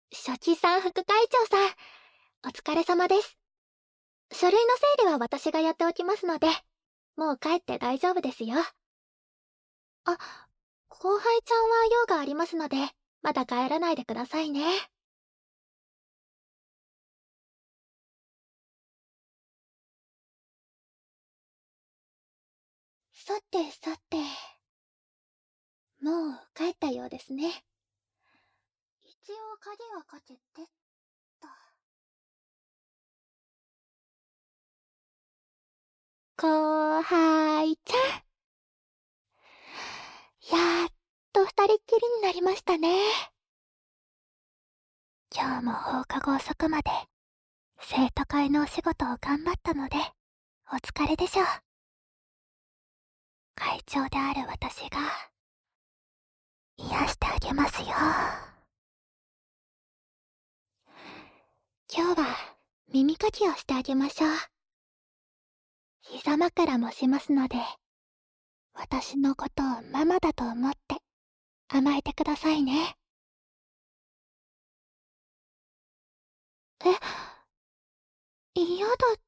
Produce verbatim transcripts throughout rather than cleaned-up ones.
書記さん、副会長さん、お疲れ様です。書類の整理は私がやっておきますので、もう帰って大丈夫ですよ。あ、後輩ちゃんは用がありますので、まだ帰らないでくださいね。さてさて、もう帰ったようですね。一応鍵はかけてっと。後輩ちゃん、やっと二人っきりになりましたね。今日も放課後遅くまで生徒会のお仕事を頑張ったので、お疲れでしょう。会長である私が癒してあげますよ。今日は耳かきをしてあげましょう。膝枕もしますので、私のことをママだと思って甘えてくださいね。え、嫌だって、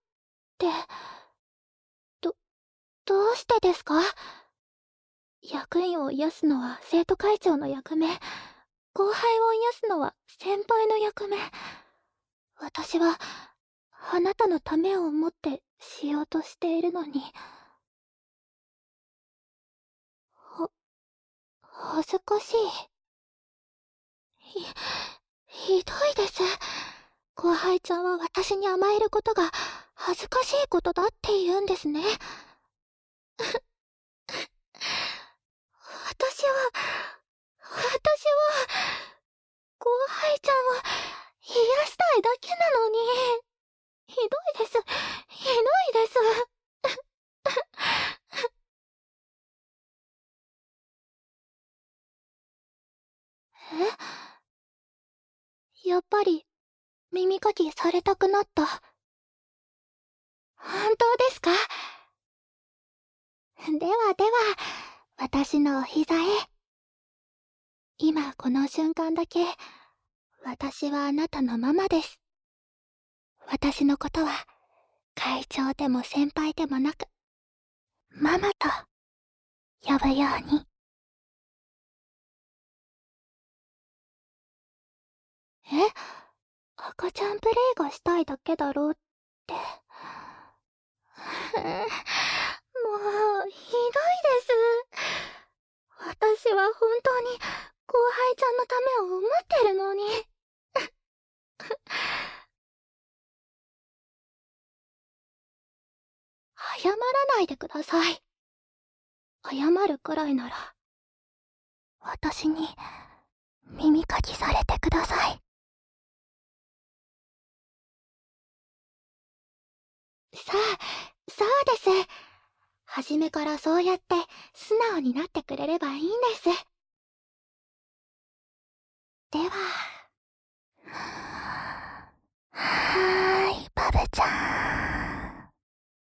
ど、どうしてですか？役員を癒すのは生徒会長の役目、後輩を癒すのは先輩の役目。私はあなたのためを思ってしようとしているのに。は、恥ずかしい。ひ、ひどいです。後輩ちゃんは私に甘えることが恥ずかしいことだって言うんですね。私は、私は、後輩ちゃんを癒したいだけなのに。ひどいです。ひどいです。え？やっぱり、耳かきされたくなった。本当ですか？ではでは、私のお膝へ。今この瞬間だけ、私はあなたのママです。私のことは、会長でも先輩でもなく、ママと呼ぶように。え？赤ちゃんプレイがしたいだけだろうって。もう、ひどいです。私は本当に後輩ちゃんのためを思ってるのに。謝らないでください。謝るくらいなら、私に耳かきされてください。さあ、そうです。初めからそうやって素直になってくれればいいんです。では、はーい、バブちゃん。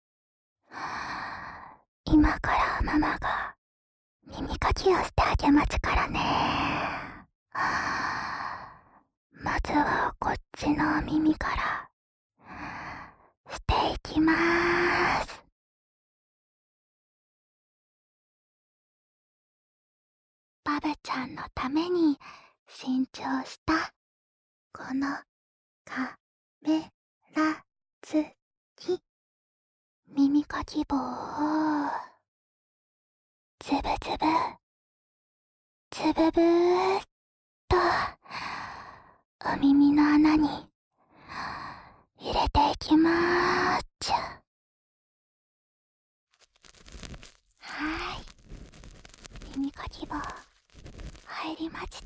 今からママが耳かきをしてあげますからね。まずはこっちの耳からしていきまーす。バブちゃんのために新調したこのカメラ付き耳かき棒をつぶつぶつぶぶーっとお耳の穴に入れていきまーっちゃ。はーい、耳かき棒入りました。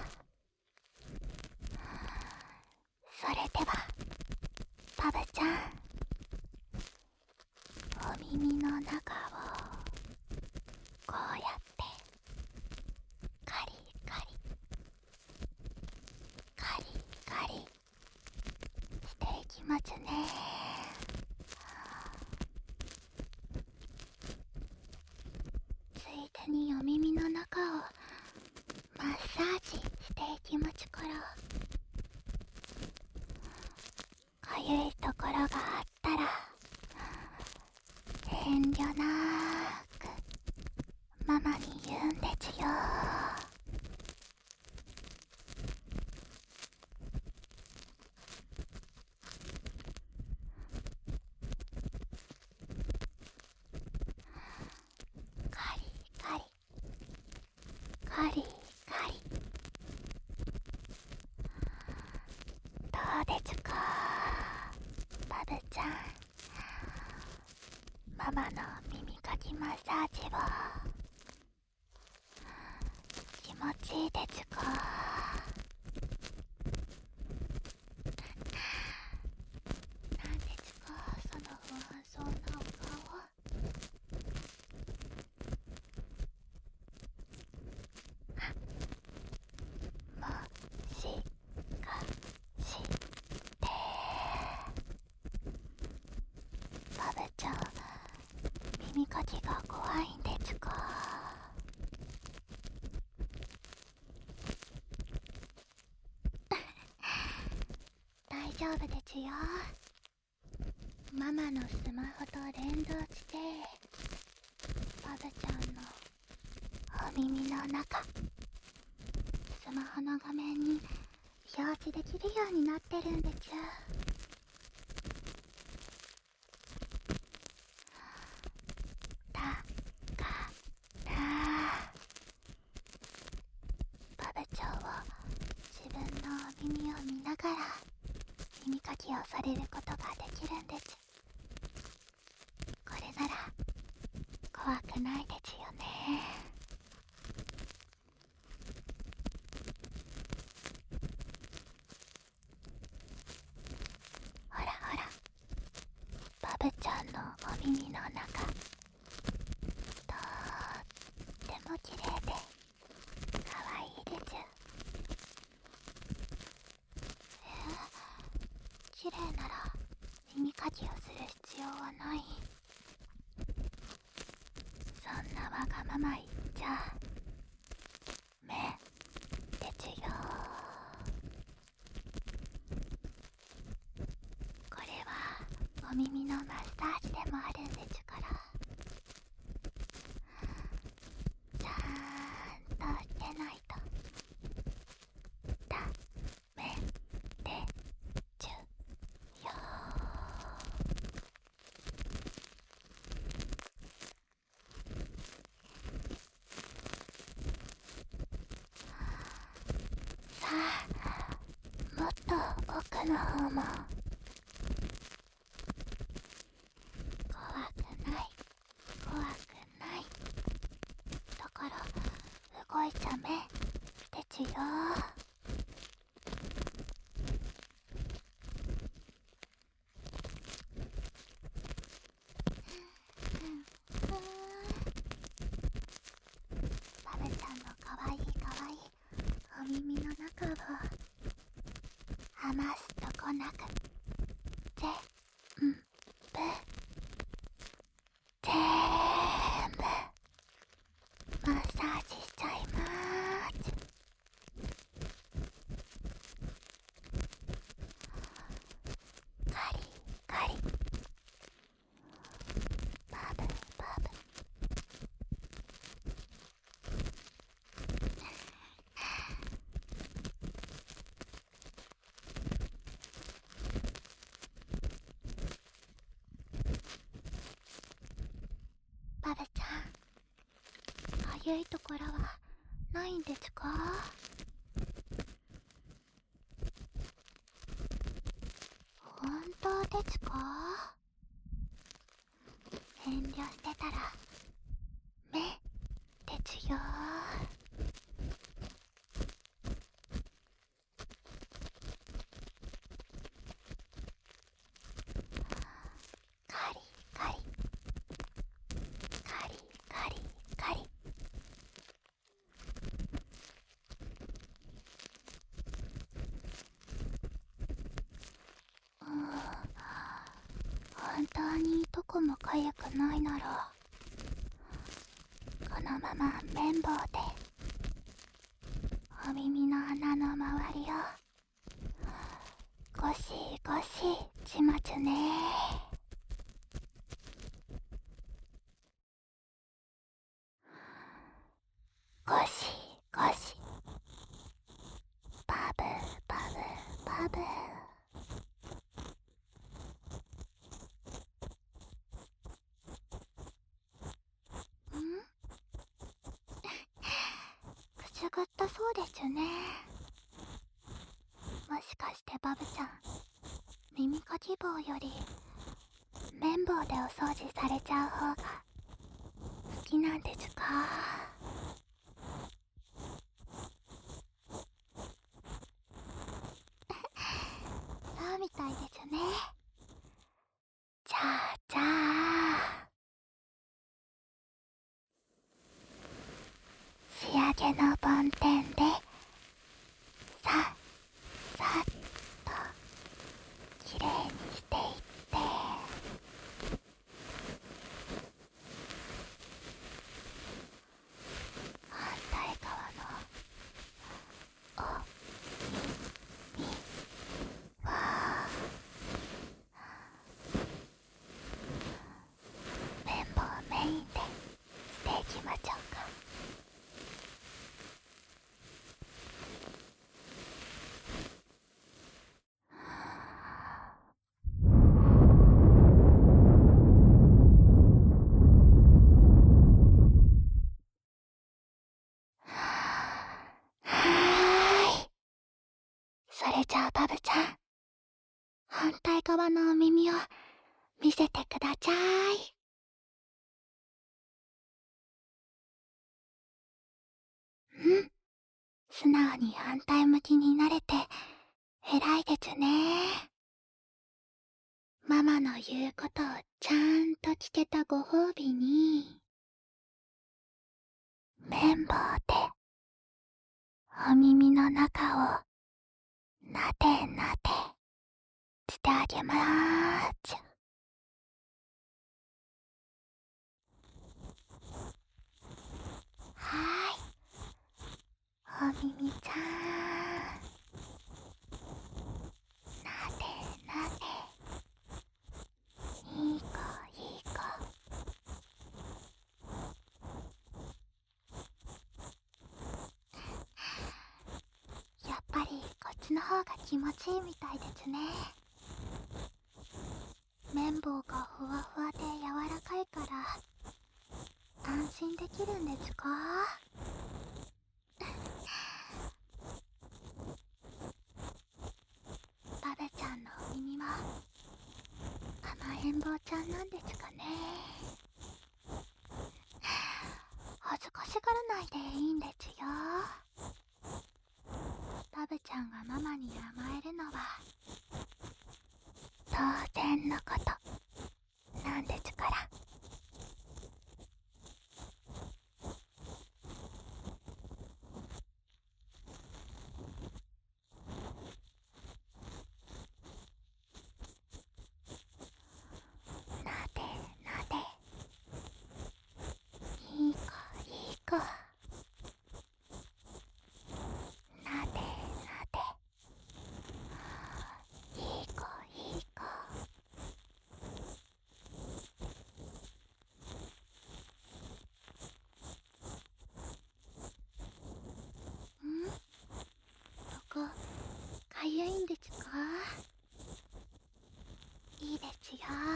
それではバブちゃん、お耳の中をこうやってカリカリカリカリしていきますね。ついでにお耳の中をマッサージしていきますから、 でちゅか。バブちゃん、ママの耳かきマッサージは気持ちいいでちゅか。なんでちゅか、その不安そうなお顔。もしかしてバブちゃん、耳かきが怖いんでちゅか。大丈夫でちゅよ。ママのスマホと連動してバブちゃんのお耳の中、スマホの画面に表示できるようになってるんでちゅ。だからバブちゃんは自分のお耳を見ながら耳かきをされることができるんでちゅ。これなら怖くないでちゅよね。ほらほら、バブちゃんのお耳の中、とっても綺麗でかわいいでちゅ。えー、綺麗なら耳かきをする必要はない。そんなわがまま言っちゃめでちゅよ。これはお耳のマッサージでもあるんでちゅから、ちゃんとしてないとダメでちゅよ。さあ、もっと奥の方も。怖くない怖くない、だから動いちゃめでちゅよ。バブちゃんのかわいいかわいいお耳の中を余すとこなくぜんぶぜーんぶマッサージしちゃいまーす。カリカリ、バブバブ。バブちゃん、かゆいところはないんでちゅか。本当でちゅか。遠慮してたら目でちゅよ。カリカリカリカリカリ。うーん、本当にどこもかゆくないならこのまま綿棒でお耳の穴の周りをゴシゴシしまちゅね。ゴシゴシ、バブバブバブ。んくすぐったそうでちゅね。もししかしてバブちゃん、耳かき棒より綿棒でお掃除されちゃう方が好きなんですか？そうみたいですね。じゃあじゃあ仕上げの梵天でささっときれいにしていって、反対側のお耳は綿棒メインでしていきましょうか。はーい。それじゃあバブちゃん、反対側のお耳を見せてください。うん、素直に反対向きになれて偉いですね。ママの言うことをちゃんと聞けたご褒美に、綿棒でお耳の中をなでなでしてあげまーす。はーい、お耳ちゃん、なでなで、いい子いい子。やっぱりこっちの方が気持ちいいみたいですね。綿棒がふわふわで柔らかいから安心できるんですか？バベちゃんのお耳は甘えん坊ちゃんなんですかね。恥ずかしがらないでいいんですよ。バベちゃんがママに甘えるのは当然のことなんですから。なでなで、いい子いい子。なでなで、いい子いい子。ん？ここかゆいんですか？いいですよ。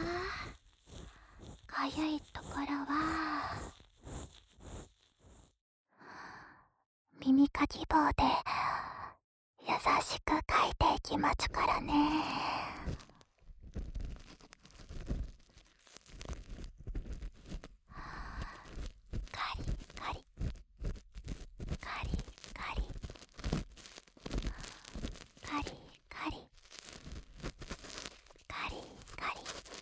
かゆいところは耳かき棒で優しくかいていきますからね。カリカリカリカリカリカリカリカリ。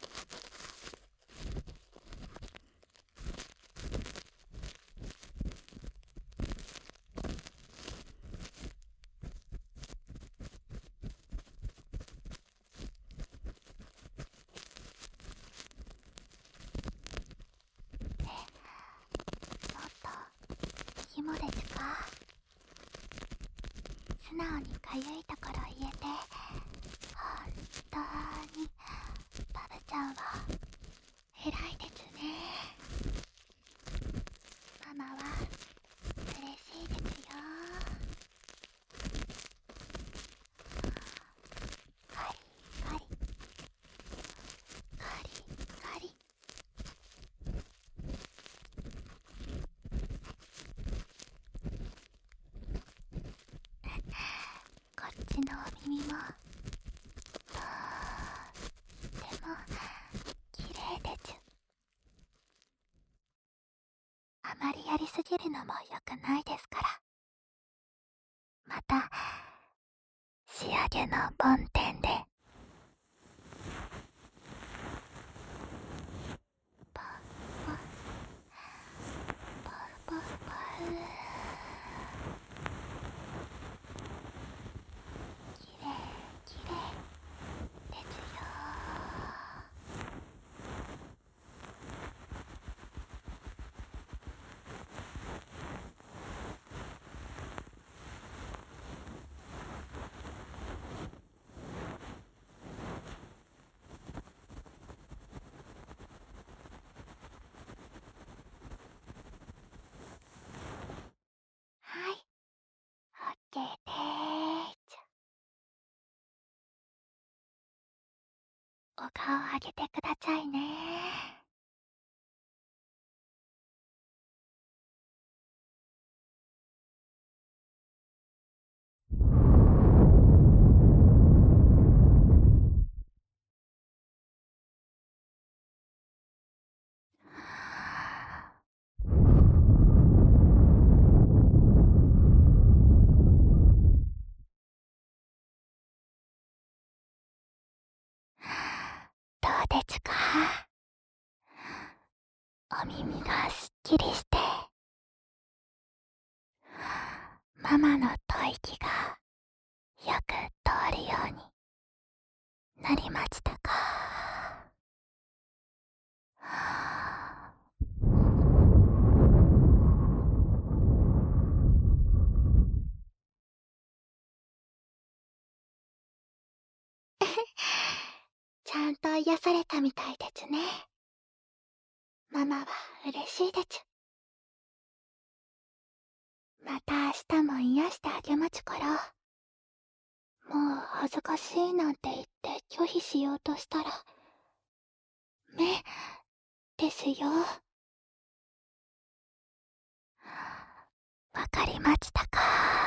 もっとひもですか？素直にかゆいところ言えて本当にバブちゃんは偉いですね。ママは嬉しいですよ。カリカリカリカリ。こっちちのお耳もとってもきれいでちゅ。あまりやりすぎるのも良くないですから。また仕上げの梵天でパパパパパきれいきれいですよ。はい、オッケーでーす。お顔上げてくださいね。どうですか？お耳がすっきりしてママの吐息がよく通るようになりましたか？ちゃんと癒されたみたいですね。ママは嬉しいです。また明日も癒してあげまちから。もう恥ずかしいなんて言って拒否しようとしたら目ですよ。わかりましたか？